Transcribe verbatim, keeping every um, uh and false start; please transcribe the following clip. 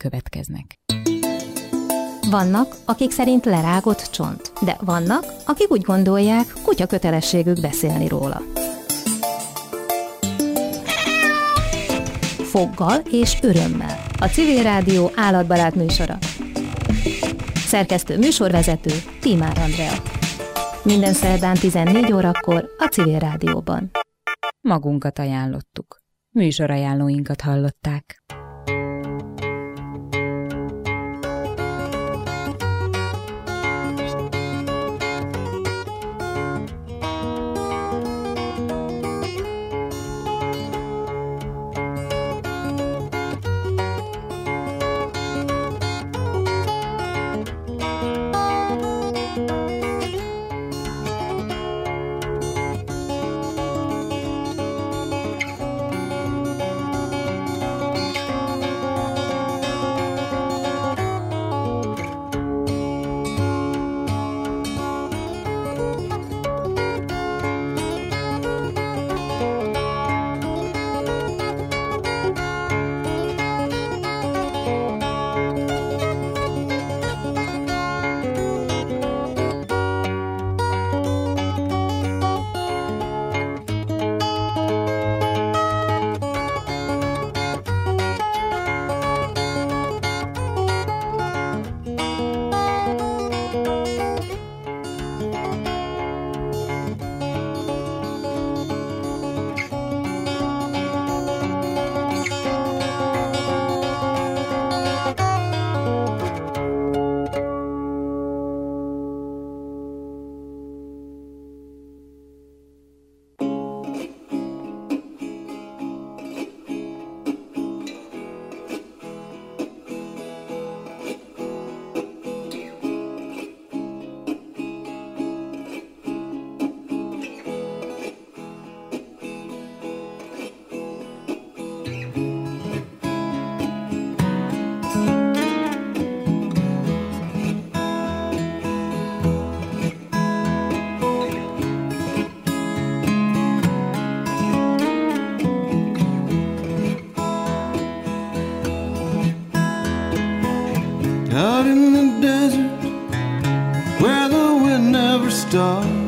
következnek. Vannak, akik szerint lerágott csont, de vannak, akik úgy gondolják, kutya kötelességük beszélni róla. Foggal és örömmel. A Civil Rádió állatbarát műsora. Szerkesztő műsorvezető Tímár Andrea. Minden szerdán tizennégy órakor a Civil Rádióban. Magunkat ajánlottuk. Műsorajánlóinkat hallották. Out in the desert where the wind never stops,